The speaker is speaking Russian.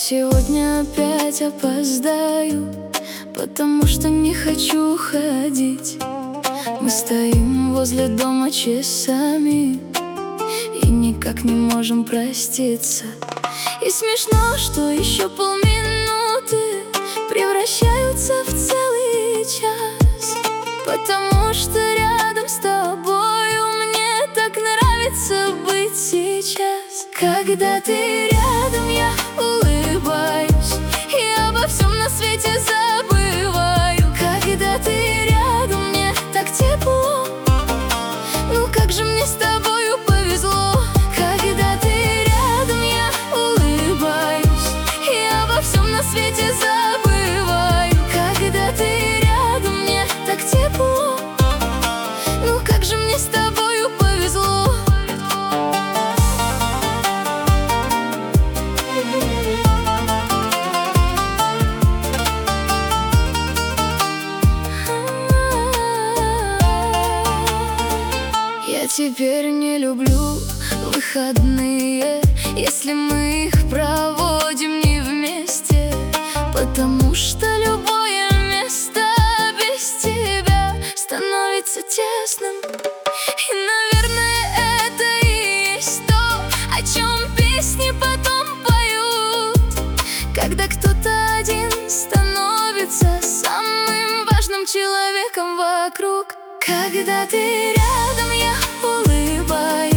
сегодня опять опоздаю, потому что не хочу ходить. Мы стоим возле дома часами и никак не можем проститься. И смешно, что еще полминуты превращаются в целый час, потому что рядом с тобою мне так нравится быть сейчас. Когда ты рядом, я улыбаюсь и обо всем на свете забываю. Когда ты рядом, мне так тепло. Ну как же мне с тобою повезло. Когда ты рядом, я улыбаюсь и обо всем на свете забываю. Когда ты рядом, мне так тепло. Ну как же мне с тобою повезло. Я теперь не люблю выходные, если мы их проводим не вместе, потому что любое место без тебя становится тесным. И, наверное, это и есть то, о чем песни потом поют, когда кто-то один становится самым важным человеком вокруг. Когда ты рядом, я улыбаюсь